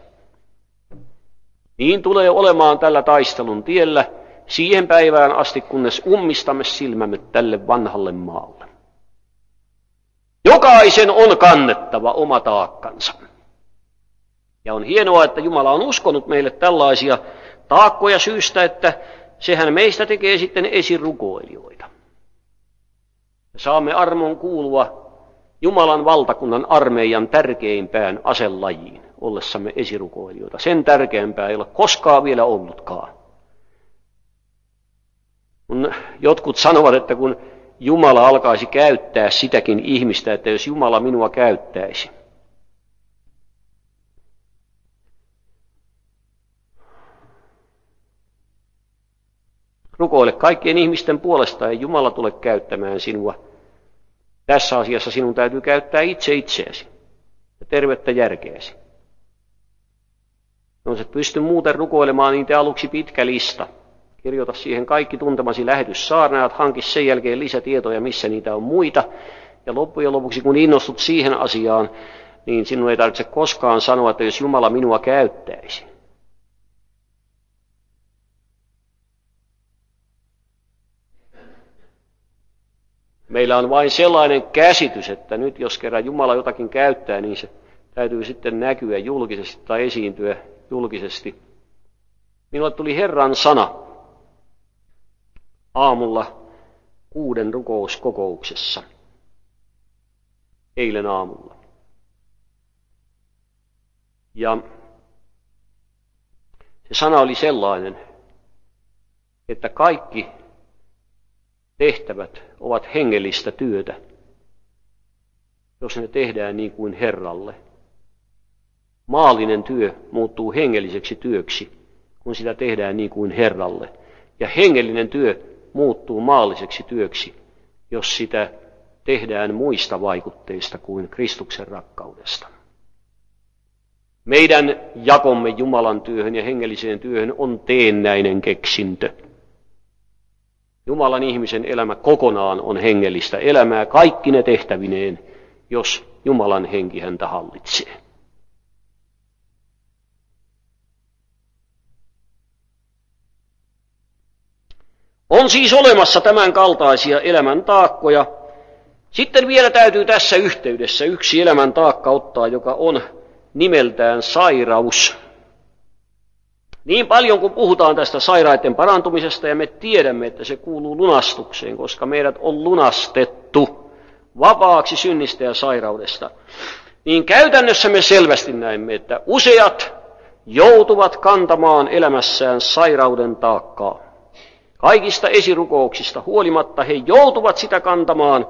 Niin tulee olemaan tällä taistelun tiellä siihen päivään asti, kunnes ummistamme silmämme tälle vanhalle maalle. Jokaisen on kannettava oma taakkansa. Ja on hienoa, että Jumala on uskonut meille tällaisia taakkoja syystä, että sehän meistä tekee sitten esirukoilijoita. Saamme armon kuulua Jumalan valtakunnan armeijan tärkeimpään aselajiin, ollessamme esirukoilijoita. Sen tärkeämpää ei ole koskaan vielä ollutkaan. Kun jotkut sanovat, että kun Jumala alkaisi käyttää sitäkin ihmistä, että jos Jumala minua käyttäisi. Rukoile kaikkien ihmisten puolesta, ei Jumala tule käyttämään sinua. Tässä asiassa sinun täytyy käyttää itse itseäsi ja tervettä järkeäsi. No se pysty muuten rukoilemaan niitä aluksi pitkä lista. Kirjoita siihen kaikki tuntemasi lähetyssaarnaajat, hanki sen jälkeen lisätietoja, missä niitä on muita. Ja loppujen lopuksi, kun innostut siihen asiaan, niin sinun ei tarvitse koskaan sanoa, että jos Jumala minua käyttäisi. Meillä on vain sellainen käsitys, että nyt jos kerran Jumala jotakin käyttää, niin se täytyy sitten näkyä julkisesti tai esiintyä julkisesti. Minulle tuli Herran sana aamulla kuuden rukouskokouksessa, eilen aamulla. Ja se sana oli sellainen, että kaikki tehtävät ovat hengellistä työtä, jos ne tehdään niin kuin Herralle. Maallinen työ muuttuu hengelliseksi työksi, kun sitä tehdään niin kuin Herralle. Ja hengellinen työ muuttuu maalliseksi työksi, jos sitä tehdään muista vaikutteista kuin Kristuksen rakkaudesta. Meidän jakomme Jumalan työhön ja hengelliseen työhön on teennäinen keksintö. Jumalan ihmisen elämä kokonaan on hengellistä elämää kaikki ne tehtävineen, jos Jumalan henki häntä hallitsee. On siis olemassa tämän kaltaisia elämän taakkoja. Sitten vielä täytyy tässä yhteydessä yksi elämän taakka ottaa, joka on nimeltään sairaus. Niin paljon kun puhutaan tästä sairaiden parantumisesta ja me tiedämme, että se kuuluu lunastukseen, koska meidät on lunastettu vapaaksi synnistä ja sairaudesta, niin käytännössä me selvästi näemme, että useat joutuvat kantamaan elämässään sairauden taakkaa. Kaikista esirukouksista huolimatta he joutuvat sitä kantamaan.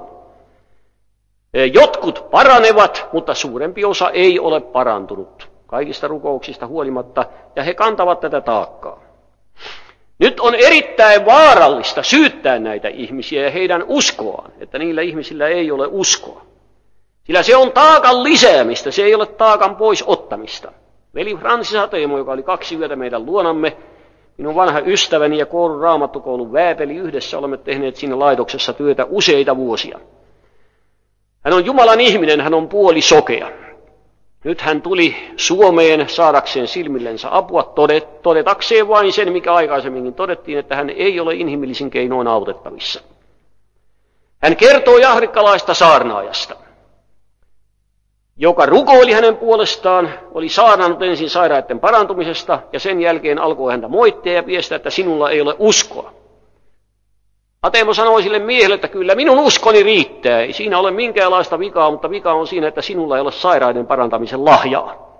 Jotkut paranevat, mutta suurempi osa ei ole parantunut. Kaikista rukouksista huolimatta, ja he kantavat tätä taakkaa. Nyt on erittäin vaarallista syyttää näitä ihmisiä ja heidän uskoaan, että niillä ihmisillä ei ole uskoa. Sillä se on taakan lisäämistä, se ei ole taakan pois ottamista. Veli Francis Hateemo, joka oli kaksi yötä meidän luonamme, minun vanha ystäväni ja koulun raamattukoulun vääpeli, yhdessä olemme tehneet siinä laitoksessa työtä useita vuosia. Hän on Jumalan ihminen, hän on puolisokea. Nyt hän tuli Suomeen saadakseen silmillensä apua, todetakseen vain sen, mikä aikaisemminkin todettiin, että hän ei ole inhimillisin keinoin autettavissa. Hän kertoi afrikkalaista saarnaajasta, joka rukoili hänen puolestaan, oli saarnannut ensin sairaiden parantumisesta ja sen jälkeen alkoi häntä moittia ja piestää, että sinulla ei ole uskoa. Hateemo sanoi sille miehelle, että kyllä minun uskoni riittää, ei siinä ole minkäänlaista vikaa, mutta vika on siinä, että sinulla ei ole sairaiden parantamisen lahjaa.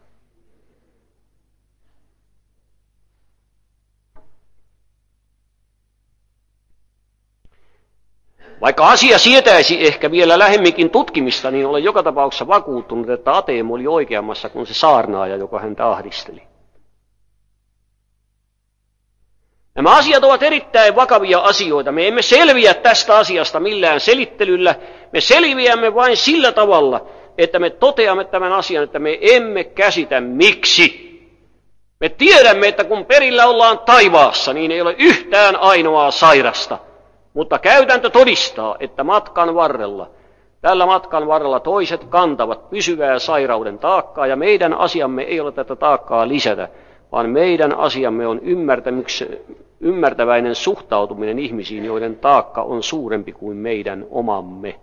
Vaikka asia sietäisi ehkä vielä lähemminkin tutkimista, niin olen joka tapauksessa vakuuttunut, että Hateemo oli oikeammassa kuin se saarnaaja, joka häntä ahdisteli. Nämä asiat ovat erittäin vakavia asioita. Me emme selviä tästä asiasta millään selittelyllä. Me selviämme vain sillä tavalla, että me toteamme tämän asian, että me emme käsitä miksi. Me tiedämme, että kun perillä ollaan taivaassa, niin ei ole yhtään ainoaa sairasta. Mutta käytäntö todistaa, että matkan varrella, tällä matkan varrella toiset kantavat pysyvää sairauden taakkaa, ja meidän asiamme ei ole tätä taakkaa lisätä, vaan meidän asiamme on ymmärtäväinen suhtautuminen ihmisiin, joiden taakka on suurempi kuin meidän omamme.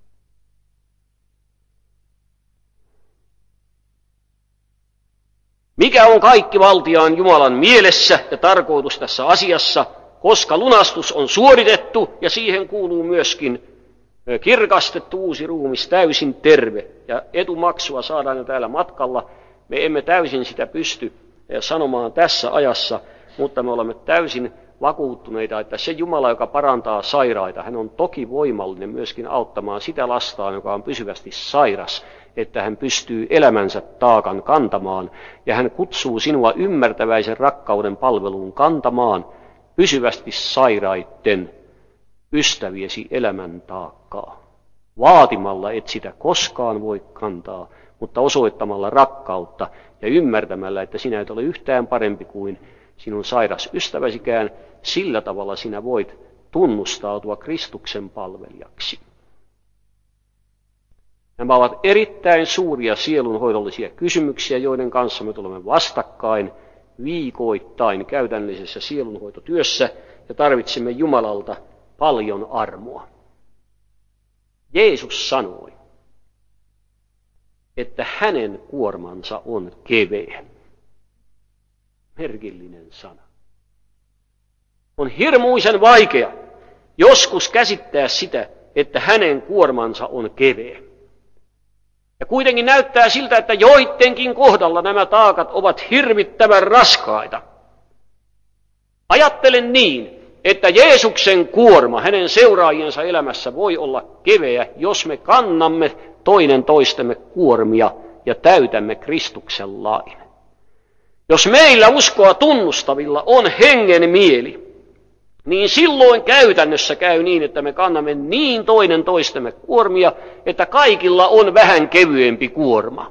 Mikä on kaikki valtiaan Jumalan mielessä ja tarkoitus tässä asiassa, koska lunastus on suoritettu ja siihen kuuluu myöskin kirkastettu uusi ruumis, täysin terve, ja etumaksua saadaan jo täällä matkalla. Me emme täysin sitä pysty sanomaan tässä ajassa, mutta me olemme täysin vakuuttuneita, että se Jumala, joka parantaa sairaita, hän on toki voimallinen myöskin auttamaan sitä lastaan, joka on pysyvästi sairas, että hän pystyy elämänsä taakan kantamaan, ja hän kutsuu sinua ymmärtäväisen rakkauden palveluun kantamaan pysyvästi sairaitten ystäviesi elämän taakkaa. Vaatimalla et sitä koskaan voi kantaa, mutta osoittamalla rakkautta ja ymmärtämällä, että sinä et ole yhtään parempi kuin sinun sairas ystäväsikään, sillä tavalla sinä voit tunnustautua Kristuksen palvelijaksi. Nämä ovat erittäin suuria sielunhoidollisia kysymyksiä, joiden kanssa me tulemme vastakkain viikoittain käytännöllisessä sielunhoitotyössä, ja tarvitsemme Jumalalta paljon armoa. Jeesus sanoi, että hänen kuormansa on keveä. Merkillinen sana. On hirmuisen vaikea joskus käsittää sitä, että hänen kuormansa on keveä. Ja kuitenkin näyttää siltä, että joidenkin kohdalla nämä taakat ovat hirvittävän raskaita. Ajattelen niin, että Jeesuksen kuorma hänen seuraajiensa elämässä voi olla keveä, jos me kannamme toinen toistemme kuormia ja täytämme Kristuksen lain. Jos meillä uskoa tunnustavilla on hengen mieli, niin silloin käytännössä käy niin, että me kannamme niin toinen toistemme kuormia, että kaikilla on vähän kevyempi kuorma.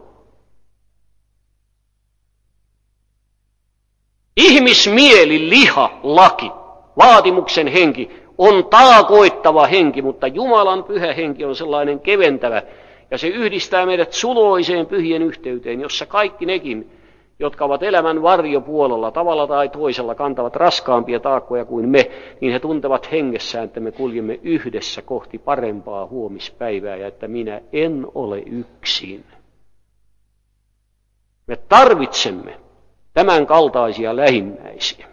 Ihmismieli, liha, laki, vaatimuksen henki on taakoittava henki, mutta Jumalan pyhä henki on sellainen keventävä, ja se yhdistää meidät suloiseen pyhien yhteyteen, jossa kaikki nekin, jotka ovat elämän varjopuolella tavalla tai toisella, kantavat raskaampia taakkoja kuin me, niin he tuntevat hengessään, että me kuljemme yhdessä kohti parempaa huomispäivää ja että minä en ole yksin. Me tarvitsemme tämän kaltaisia lähimmäisiä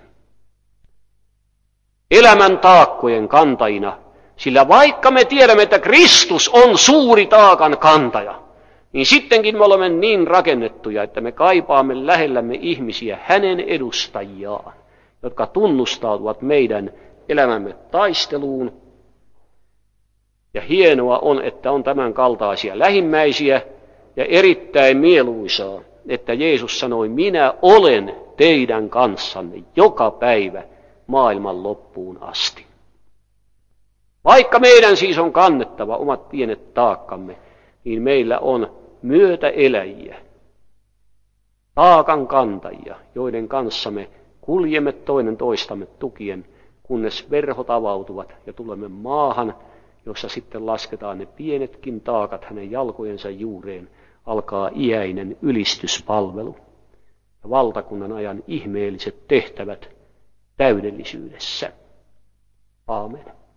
elämän taakkojen kantajina, sillä vaikka me tiedämme, että Kristus on suuri taakan kantaja, niin sittenkin me olemme niin rakennettuja, että me kaipaamme lähellämme ihmisiä hänen edustajiaan, jotka tunnustautuvat meidän elämämme taisteluun. Ja hienoa on, että on tämän kaltaisia lähimmäisiä, ja erittäin mieluisaa, että Jeesus sanoi, minä olen teidän kanssanne joka päivä maailman loppuun asti. Vaikka meidän siis on kannettava omat pienet taakkamme, niin meillä on myötäeläjiä, taakan kantajia, joiden kanssa me kuljemme toinen toistamme tukien, kunnes verhot avautuvat ja tulemme maahan, jossa sitten lasketaan ne pienetkin taakat hänen jalkojensa juureen, alkaa iäinen ylistyspalvelu ja valtakunnan ajan ihmeelliset tehtävät täydellisyydessä. Aamen.